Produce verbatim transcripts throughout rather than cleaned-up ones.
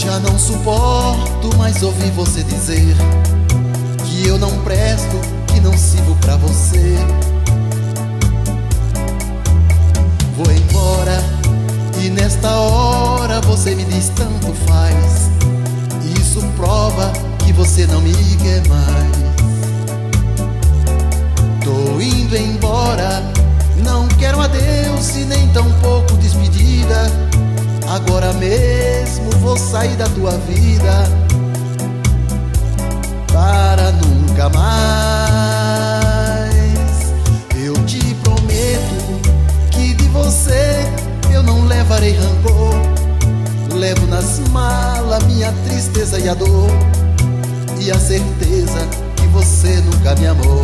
Já não suporto mais ouvir você dizer que eu não presto, que não sirvo pra você. Vou embora e nesta hora você me diz tanto faz. Isso prova que você não me quer mais. Tô indo embora, não quero adeus e nem tão pouco despedida. Agora mesmo vou sair da tua vida para nunca mais. Eu te prometo que de você eu não levarei rancor. Levo nas malas minha tristeza e a dor, e a certeza que você nunca me amou.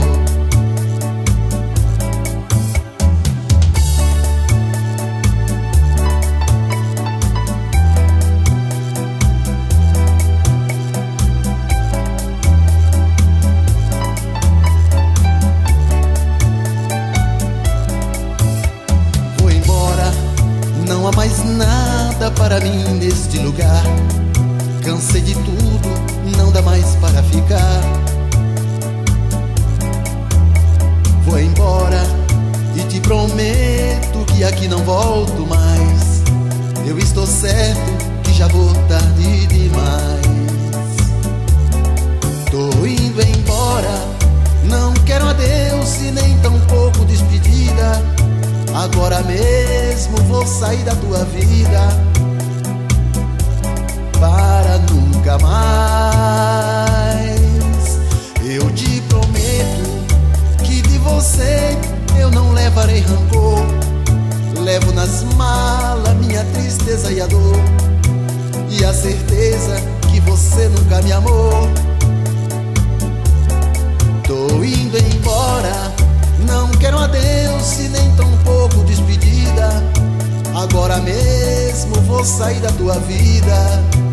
Não há mais nada para mim neste lugar. Cansei de tudo, não dá mais para ficar. Vou embora e te prometo que aqui não volto mais. Eu estou certo que já vou tarde demais. Tô indo embora, não quero adeus e nem tão pouco despedida. Agora mesmo vou sair da tua vida para nunca mais. Eu te prometo que de você eu não levarei rancor. Levo nas malas minha tristeza e a dor, e a certeza que você nunca me amou. Tô indo embora, não quero adeus e nem tão pouco despedida. Agora mesmo vou sair da tua vida